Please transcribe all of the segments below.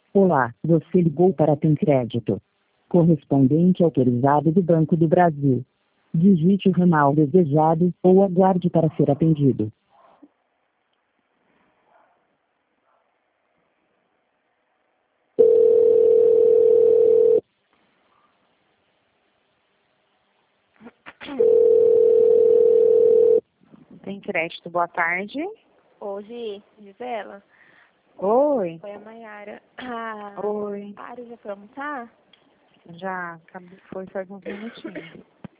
Olá, você ligou para Crédito. Correspondente autorizado do Banco do Brasil. Digite o ramal desejado ou aguarde para ser atendido. Tem crédito, boa tarde. Hoje, Gisela, Oi. foi a Mayara. Oi. A Ari já foi almoçar? Já, foi faz uns minutinhos.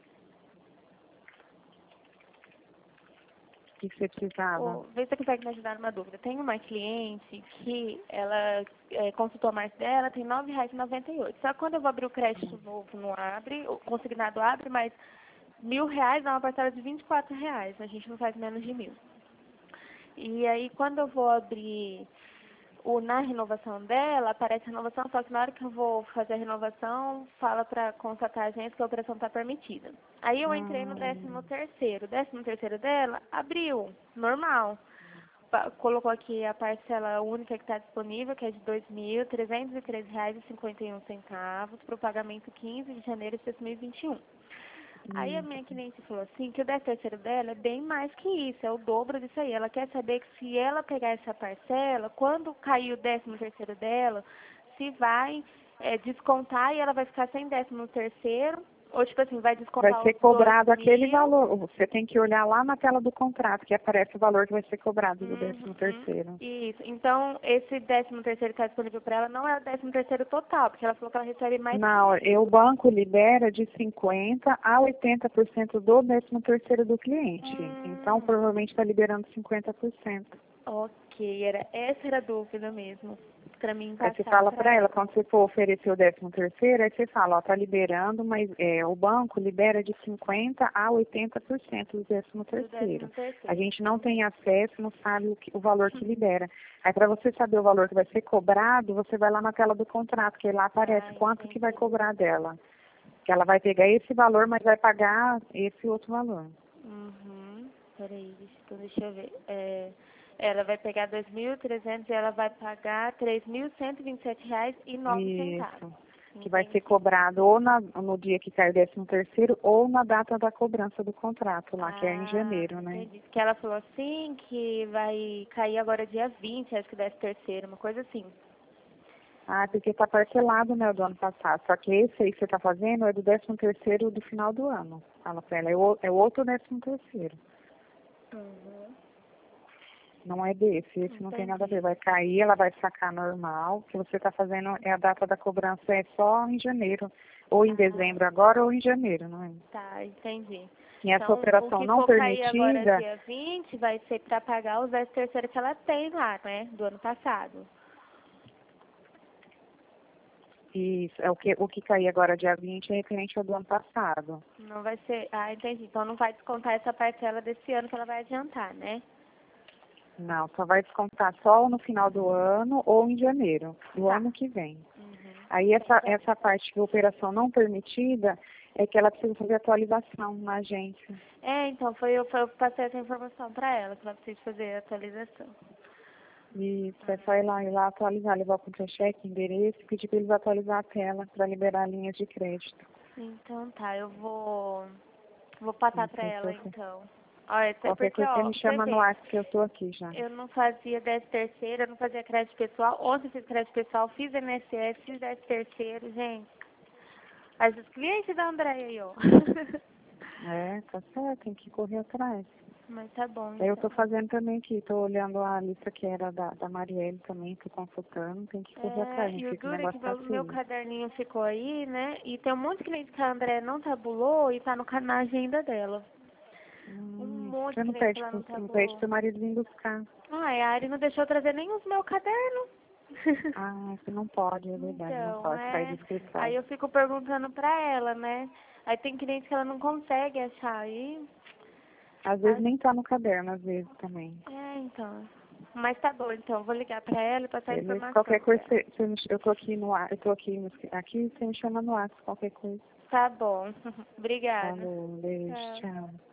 O que você precisava? Vê se você consegue me ajudar numa dúvida. Tem uma cliente que ela consultou a marca dela, tem R$ 9,98. Só que quando eu vou abrir o crédito novo, não abre, o consignado abre, mas R$ 1.000 dá uma parcela de R$ 24. A gente não faz menos de 1.000. E aí, quando eu vou abrir na renovação dela, aparece a renovação, só que na hora que eu vou fazer a renovação, fala para constatar a agência que a operação está permitida. Aí eu entrei no 13º. O 13º dela abriu, normal. Colocou aqui a parcela única que está disponível, que é de R$ 2.313,51, para o pagamento 15 de janeiro de 2021. Aí a minha cliente falou assim, que o 13º dela é bem mais que isso, é o dobro disso aí. Ela quer saber que se ela pegar essa parcela, quando cair o 13º dela, se vai descontar e ela vai ficar sem 13º, ou tipo assim, vai descontar Vai ser os cobrado 2.000. aquele valor. Você tem que olhar lá na tela do contrato, que aparece o valor que vai ser cobrado do 13º. Isso. Então, esse 13º que está disponível para ela não é o 13º total, porque ela falou que ela recebe mais Não, que isso. o banco libera de 50% a 80% do 13º do cliente. Então, provavelmente está liberando 50%. Ok, essa era a dúvida mesmo, para mim Aí você passar fala para para ela, ela. quando você for oferecer o 13º, aí você fala, ó, tá liberando, mas o banco libera de 50% a 80% do 13º. A gente não tem acesso, não sabe o valor que libera. Aí para você saber o valor que vai ser cobrado, você vai lá na tela do contrato, que lá aparece quanto que vai cobrar dela. Que ela vai pegar esse valor, mas vai pagar esse outro valor. Peraí, então deixa eu ver. Ela vai pegar 2.300 e ela vai pagar R$ 3.127,09. Isso. Que vai ser cobrado ou no dia que cai o 13º ou na data da cobrança do contrato lá, que é em janeiro, né? Entendi. Que ela falou assim que vai cair agora dia 20, acho que 13º, uma coisa assim. Ah, porque está parcelado, né, do ano passado. Só que esse aí que você está fazendo é do 13º do final do ano. Fala pra ela, é o outro 13º. Não é desse, esse não tem nada a ver. Vai cair, ela vai sacar normal. O que você está fazendo é a data da cobrança é só em janeiro. Ou em dezembro agora ou em janeiro, não é? Tá, entendi. E essa Então, o operação que não for cair agora permitida, dia 20 vai ser para pagar os 13º que ela tem lá, né, do ano passado. isso, é o que cair agora dia 20 é referente ao do ano passado. Não vai ser... entendi. Então não vai descontar essa parcela desse ano que ela vai adiantar, né? Não, só vai descontar só no final do ano ou em janeiro do ano que vem. Aí essa parte de operação não permitida é que ela precisa fazer atualização na agência. Então eu passei essa informação para ela, que ela precisa fazer a atualização. Isso, é só ir lá atualizar, levar o contra-cheque, endereço, e pedir para eles atualizar a tela para liberar linhas de crédito. Então tá, eu vou passar para ela então. Olha, até Qualquer porque, coisa você ó, me você chama no vê, WhatsApp que eu estou aqui já. eu não fazia 13º, eu não fazia crédito pessoal. Ontem eu fiz crédito pessoal, fiz INSS, fiz 13º, gente. Mas os clientes da Andréia aí, ó. É, tá certo, tem que correr atrás. Mas tá bom, Eu então. estou fazendo também aqui, estou olhando a lista que era da Marielle também, estou consultando, tem que correr atrás, não E o fica o duro é que negócio meu fácil. caderninho ficou aí, né? E tem um monte de cliente que a Andréia não tabulou e tá na agenda dela. Um monte Você de não cliente que pede, ela não não pede tabulou. seu marido vir buscar. A Ari não deixou eu trazer nem os meus cadernos. Ah, você não pode, é verdade, não Então, pode sair do escritório. aí eu fico perguntando pra ela, né? Aí tem cliente que ela não consegue achar aí. Às vezes nem tá no caderno, às vezes também. Então. Mas tá bom, então, vou ligar pra ela e passar a Beleza? informação Qualquer pra coisa, ela. eu tô aqui no ar, eu tô aqui você me chama no ar, qualquer coisa. Tá bom. Obrigada. Falou, beijo, Tchau. tchau.